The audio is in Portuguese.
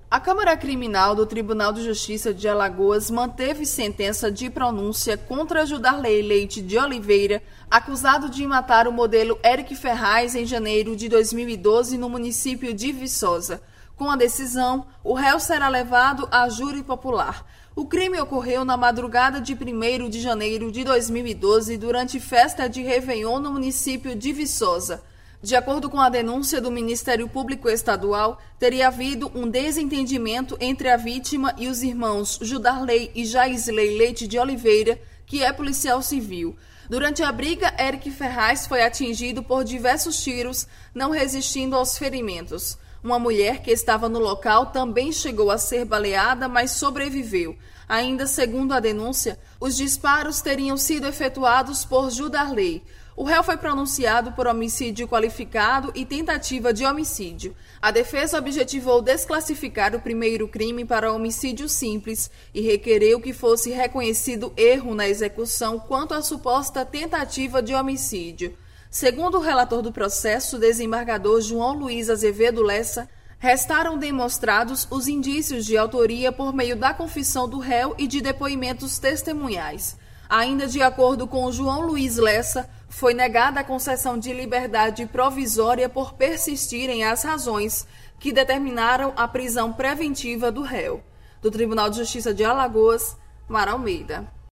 A Câmara Criminal do Tribunal de Justiça de Alagoas manteve sentença de pronúncia contra Judarley Leite de Oliveira, acusado de matar o modelo Eric Ferraz em janeiro de 2012 no município de Viçosa. Com a decisão, o réu será levado a júri popular. O crime ocorreu na madrugada de 1º de janeiro de 2012 durante festa de Réveillon no município de Viçosa. De acordo com a denúncia do Ministério Público Estadual, teria havido um desentendimento entre a vítima e os irmãos Judarley e Jaisley Leite de Oliveira, que é policial civil. Durante a briga, Eric Ferraz foi atingido por diversos tiros, não resistindo aos ferimentos. Uma mulher que estava no local também chegou a ser baleada, mas sobreviveu. Ainda segundo a denúncia, os disparos teriam sido efetuados por Judarley. O réu foi pronunciado por homicídio qualificado e tentativa de homicídio. A defesa objetivou desclassificar o primeiro crime para homicídio simples e requereu que fosse reconhecido erro na execução quanto à suposta tentativa de homicídio. Segundo o relator do processo, o desembargador João Luiz Azevedo Lessa, restaram demonstrados os indícios de autoria por meio da confissão do réu e de depoimentos testemunhais. Ainda de acordo com João Luiz Lessa, foi negada a concessão de liberdade provisória por persistirem as razões que determinaram a prisão preventiva do réu. Do Tribunal de Justiça de Alagoas, Mara Almeida.